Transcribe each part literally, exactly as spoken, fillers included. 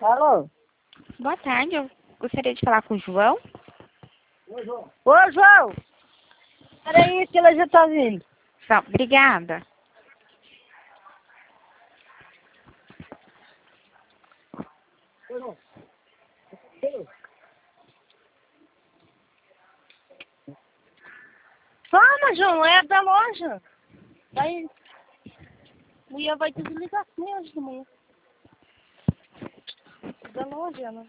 Alô? Boa tarde, eu gostaria de falar com o João. Ô, João! Ô, João! Peraí que ela já tá vindo. Então, obrigada. Ô, João! Fala, João, é da loja. Vai... Mulher vai ter ligação hoje de manhã. Da loja, ela.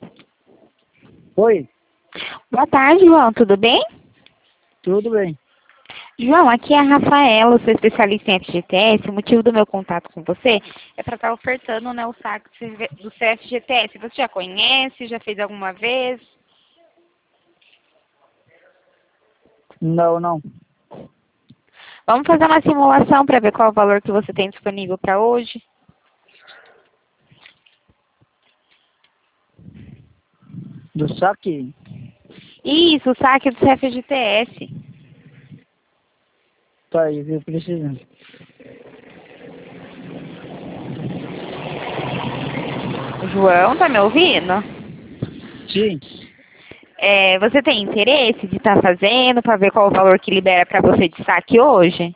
Oi, Boa tarde, João, tudo bem? tudo bem. João, aqui é a Rafaela, sou especialista em F G T S. O motivo do meu contato com você é para estar ofertando, né, o saque do C F G T S. Você já conhece? Já fez alguma vez? Não, não. Vamos fazer uma simulação para ver qual o valor que você tem disponível para hoje? Do saque? Isso, o saque do C F G T S. Tá aí, eu preciso. João, tá me ouvindo? Sim. É, você tem interesse de estar fazendo para ver qual o valor que libera para você de saque hoje?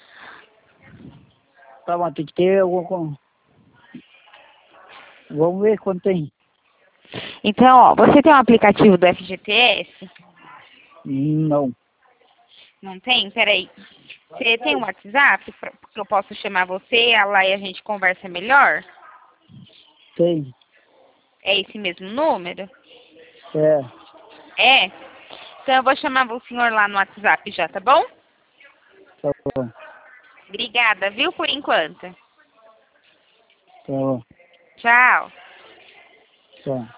Tá bom, tem que ter alguma coisa. Vamos ver quanto tem. Então, ó, você tem um aplicativo do F G T S? Não. Não tem? Peraí. Você tem um WhatsApp pra- que eu posso chamar você, lá e a gente conversa melhor? Tem. É esse mesmo número? É. É? Então eu vou chamar o senhor lá no WhatsApp já, tá bom? Tá bom. Obrigada, viu, por enquanto. Tá bom. Tchau. Tá.